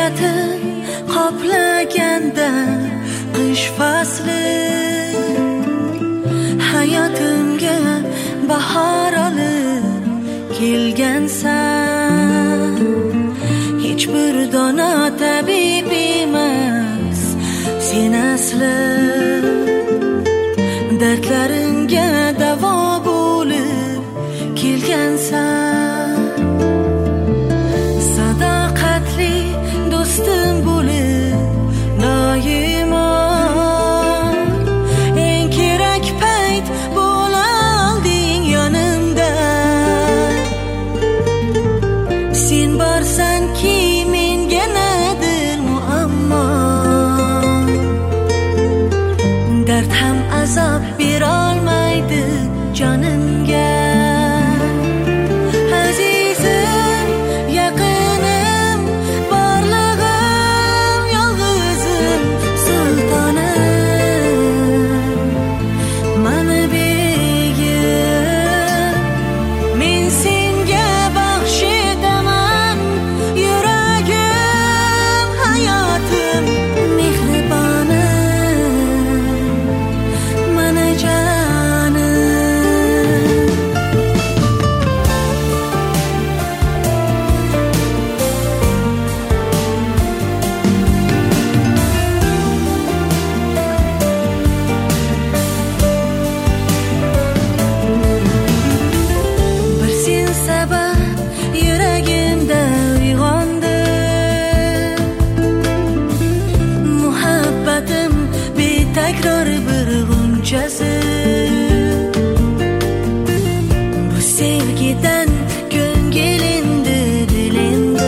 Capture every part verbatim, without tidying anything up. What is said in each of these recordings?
tabiatin qoplaganda qish fasli, hayotimga bahor olib kelgansan. Hech bir dona tabib emas sen asli, dardlarimga davo bo'lib kelgansan. Sadoqatli do'stim bo'lib doimo eng kerak payt bo'larding yonimda. Sen borsanki menga nadir muammo, dard ham azob berolmaydi jonimga. Azizim, yaqinim, borlig'im, yolg'izim, sultonim, mana begim. Men senga baxsh etaman yuragim, hayotim, mehribonim, mana jonim. Bir sen sabab yuragimda uyg'ondi, muhabbatim betakror bir g'unchasi. Bu sevgidan ko'ngil endi dilendi,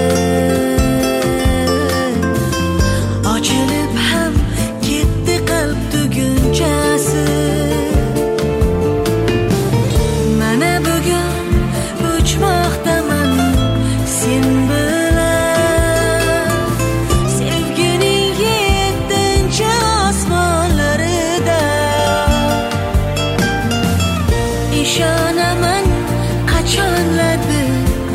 ochilib ham ketdi qalb tugunchasi. Mana bugun uchmoqdaman sen bilan, sevgining yettinchi osmonlarida. Ishonaman qachonlardir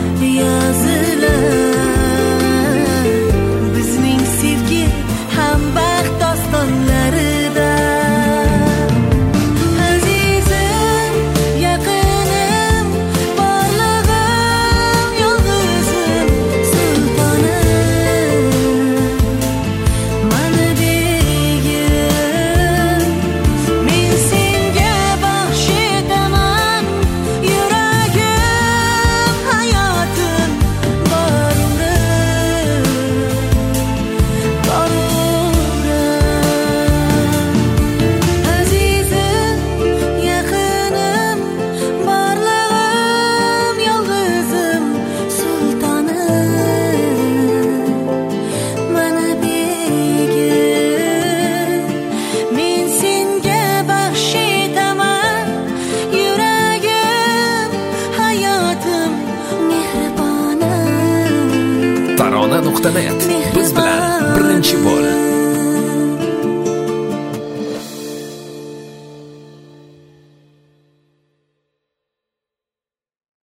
yozilar bizning sevgi ham baxt dostonlarida. Azizim, yaqinim, borlig'im, yolg'izim, sultonim, mana begim. Men senga baxsh etaman yuragim, hayotim, bor umrim, bor umrim. Azizim, yaqinim, borlig'im, yolg'izim, sultonim, mana begim. Men senga baxsh etaman yuragim, hayotim, mehribonim, Tarona nuqta net biz bilan birinchi bo'l.